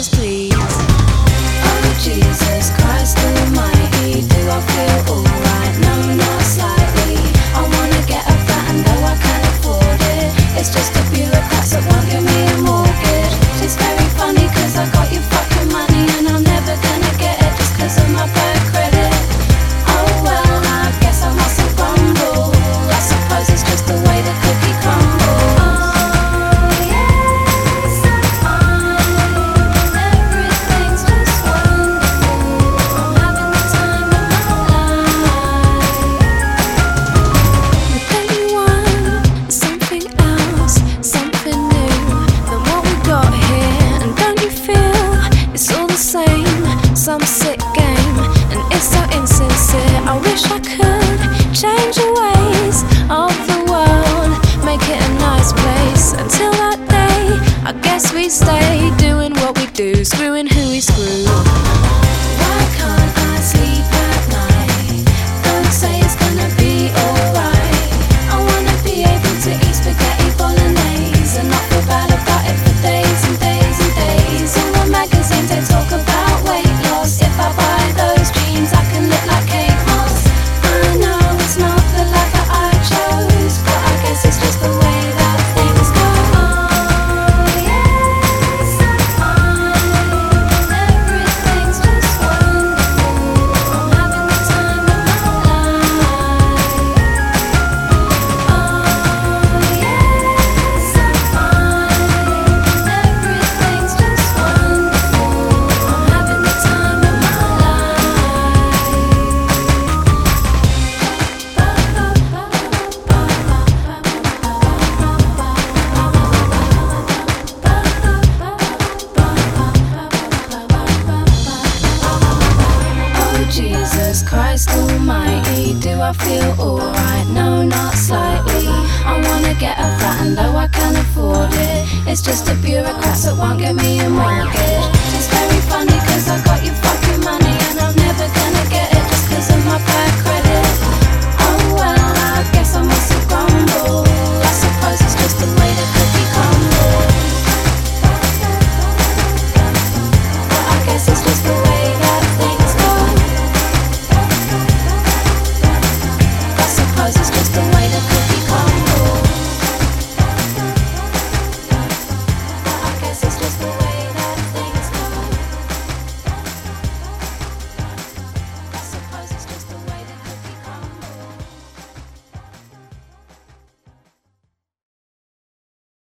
yours, please. Oh Jesus Christ Almighty, do I feel alright? No, not slightly. I wanna get a flat and though I can't afford it, it's just the bureaucrats that won't give me a mortgage. It's very funny cause I got your fucking money and I'm never gonna get it just cause of my bad credit. Oh well, I guess I mustn't grumble. I suppose it's just the way the cookie crumbles. Some sick game, and it's so insincere. I wish I could change the ways of the world, make it a nice place. Until that day, I guess we stay doing what we do, screwing who we screw. Why can't I sleep at night? Don't say it's gonna be alright. I wanna be able to eat spaghetti bolognese and not feel bad about it for days and days and days. All the magazines they talk about weight loss. If I buy those jeans I can look like Kate Moss. I know it's not the life that I chose, but I guess it's just the way that things go. Oh yes, I'm fine. Everything's just wonderful. I'm having the time of my life. Oh yes, I'm fine. Everything's just wonderful. I'm having the time of my life. Oh Jesus Christ Almighty, do I feel alright? No, not slightly. I wanna get a flat and though I can't afford it, it's just the bureaucrats that won't give me a mortgage. It's very funny cause I got your fucking money and I'm never gonna get it just cause of my bad credit. Oh well, I guess I must